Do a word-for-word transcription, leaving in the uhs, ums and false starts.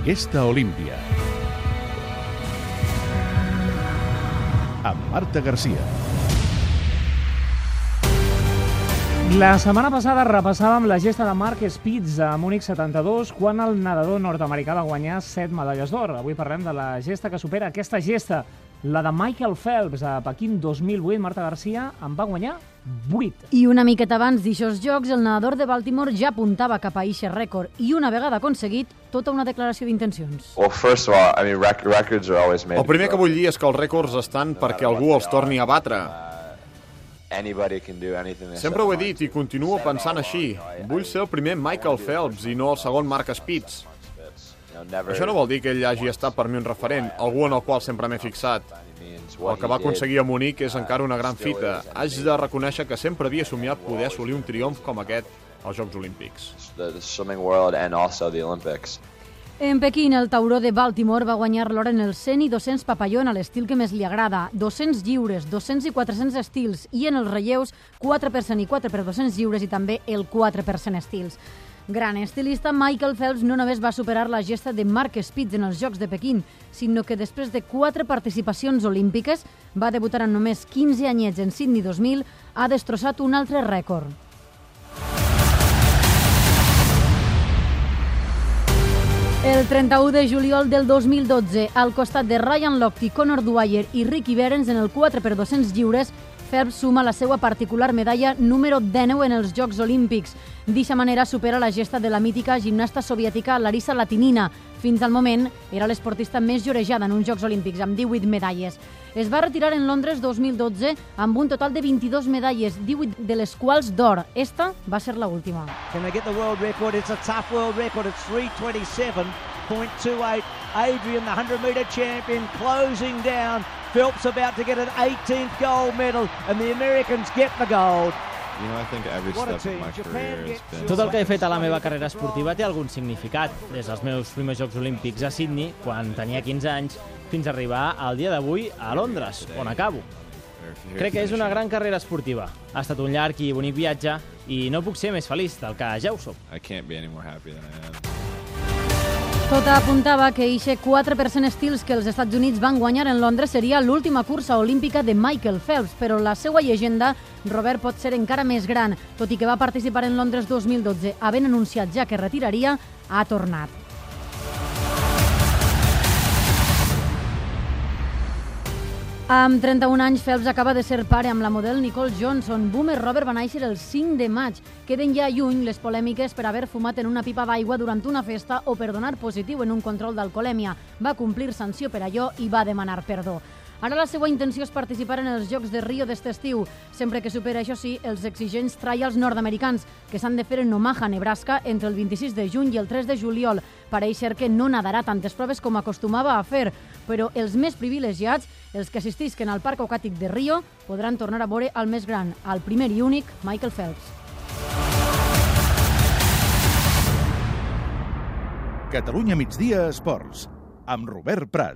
Gesta Olímpia. Amb Marta Garcia. La setmana passada repassàvem la gesta de Mark Spitz a Múnich setanta-dos, quan el nedador nord-americà va guanyar set medalles d'or. Avui parlem de la gesta que supera aquesta gesta, la de Michael Phelps a Pequín dos mil vuit. Marta Garcia en va guanyar vuit. I una miqueta abans d'aixòs jocs, el nedador de Baltimore ja apuntava cap a eixe rècord i una vegada aconseguit, tota una declaració d'intencions. Well, first of all, I mean, rec records are always made. El primer que vull dir és que els rècords estan perquè algú els torni a batre. Sempre ho he dit i continuo pensant així. Vull ser el primer Michael Phelps i no el segon Mark Spitz. Això no vol dir que ell hagi estat per mi un referent, algú en el qual sempre m'he fixat. El que va aconseguir a Munic és encara una gran fita. Haig de reconèixer que sempre havia somiat poder assolir un triomf com aquest als Jocs Olímpics. En Pequín, el tauró de Baltimore va guanyar l'or en el cent i dos-cents papallón a l'estil que més li agrada, dos-cents lliures, dos-cents i quatre-cents estils, i en els relleus quatre per cent i quatre per dos-cents lliures i també el quatre per cent estils. Gran estilista, Michael Phelps no només va superar la gesta de Mark Spitz en els Jocs de Pequín, sinó que després de quatre participacions olímpiques, va debutar en només quinze anyets en Sydney dos mil, ha destrossat un altre rècord. El trenta-u de juliol del dos mil dotze, al costat de Ryan Lochte, Conor Dwyer i Ricky Behrens en el quatre per dos-cents lliures, Phelps suma la seva particular medalla número dinou en els Jocs Olímpics. D'eixa manera supera la gesta de la mítica gimnasta soviètica Larisa Latinina. Fins al moment era l'esportista més llorejada en uns Jocs Olímpics, amb divuit medalles. Es va retirar en Londres dos mil dotze amb un total de vint-i-dos medalles, divuit de les quals d'or. Esta va ser l'última. Can they get the world record? It's a tough world record. It's three twenty-seven point two eight. Adrian, the hundred metre champion, closing down. Phelps about to get an eighteenth gold medal, and the Americans get the gold. You know, I think every step of my career has been... Tot el que he fet a la meva carrera esportiva té algun significat, des dels meus primers Jocs Olímpics a Sydney, quan tenia quinze anys, fins a arribar al dia d'avui a Londres, on acabo. Crec que és una gran carrera esportiva. Ha estat un llarg i bonic viatge i no puc ser més feliç del que ja ho soc. I can't be any more happy than I am. Tot apuntava que eixe quatre per cent estils que els Estats Units van guanyar en Londres seria l'última cursa olímpica de Michael Phelps, però la seva llegenda, Robert, pot ser encara més gran. Tot i que va participar en Londres dos mil dotze, havent anunciat ja que retiraria, ha tornat. Amb trenta-un anys, Phelps acaba de ser pare amb la model Nicole Johnson. Boomer Robert va néixer el cinc de maig. Queden ja lluny les polèmiques per haver fumat en una pipa d'aigua durant una festa o per donar positiu en un control d'alcoholèmia. Va complir sanció per allò i va demanar perdó. Ara la seva intenció és participar en els Jocs de Rio d'este estiu, sempre que supera, això sí, els exigents trials nord-americans, que s'han de fer en Omaha, Nebraska, entre el vint-i-sis de juny i el tres de juliol. Pareix ser que no nadarà tantes proves com acostumava a fer, però els més privilegiats, els que assistisquen al Parc Aquàtic de Rio, podran tornar a veure el més gran, el primer i únic Michael Phelps. Catalunya migdia Esports, amb Robert Prat.